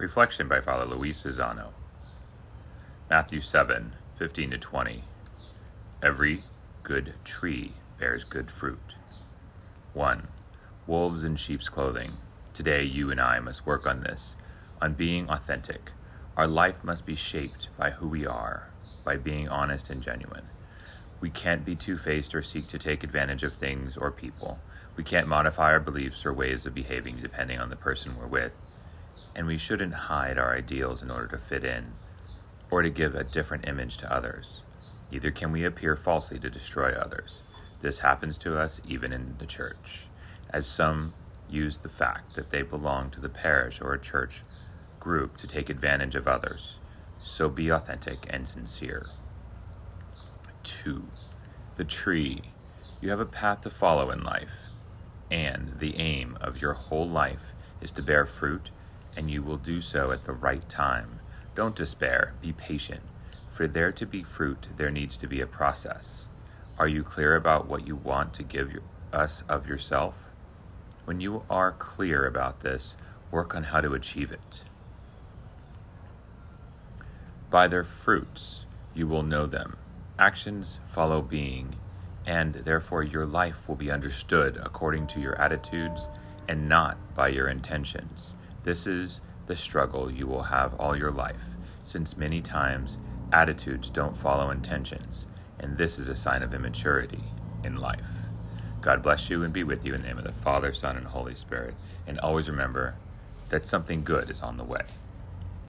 Reflection by Father Luis Zano. Matthew 7:15-20. Every good tree bears good fruit. 1. Wolves in sheep's clothing. Today you and I must work on this, on being authentic. Our life must be shaped by who we are, by being honest and genuine. We can't be two-faced or seek to take advantage of things or people. We can't modify our beliefs or ways of behaving depending on the person we're with. And we shouldn't hide our ideals in order to fit in, or to give a different image to others. Neither can we appear falsely to destroy others. This happens to us even in the church, as some use the fact that they belong to the parish or a church group to take advantage of others. So be authentic and sincere. 2. The tree. You have a path to follow in life, and the aim of your whole life is to bear fruit, and you will do so at the right time. Don't despair, be patient. For there to be fruit, there needs to be a process. Are you clear about what you want to give us of yourself? When you are clear about this, work on how to achieve it. By their fruits you will know them. Actions follow being, and therefore your life will be understood according to your attitudes and not by your intentions. This is the struggle you will have all your life, since many times attitudes don't follow intentions, and this is a sign of immaturity in life. God bless you and be with you in the name of the Father, Son, and Holy Spirit, and always remember that something good is on the way.